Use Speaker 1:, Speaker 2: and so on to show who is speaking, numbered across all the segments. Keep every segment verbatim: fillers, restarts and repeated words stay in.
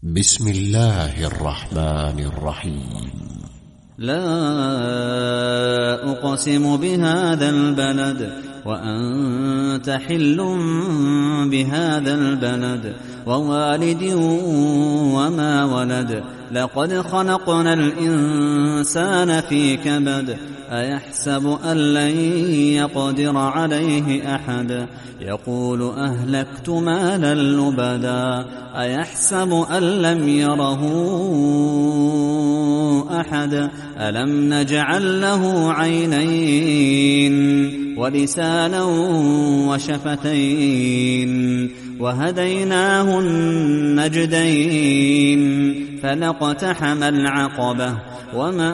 Speaker 1: بسم الله الرحمن الرحيم.
Speaker 2: لا أقسم بهذا البلد وأنت حل بهذا البلد ووالد وما ولد لقد خلقنا الإنسان في كبد أيحسب أن لن يقدر عليه أحد يقول أهلكت مالا لبدا أيحسب أن لم يره أحد ألم نجعل له عينين ولسانا وشفتين وهديناه النجدين فلاقتحم العقبة وما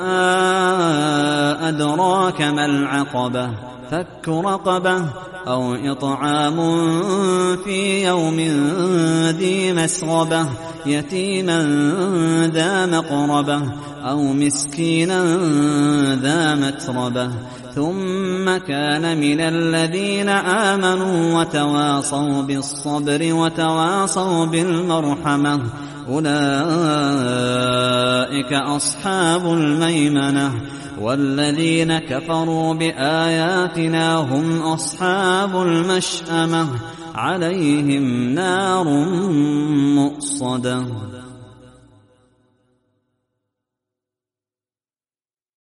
Speaker 2: أدراك ما العقبة فك رقبة أو إطعام في يوم ذي مسغبة يتيما ذا مقربة أو مسكينا ذا متربة ثم كان من الذين آمنوا وتواصوا بالصبر وتواصوا بالمرحمة أولئك أصحاب الميمنة والذين كفروا بآياتنا هم أصحاب المشأمة عليهم نار مؤصدة.